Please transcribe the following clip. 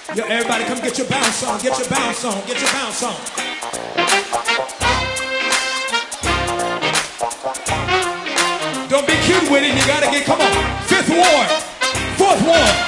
Yo, everybody come get your bounce on, get your bounce on, get your bounce on. Don't be cute with it, you gotta get, come on. Fifth ward, fourth ward.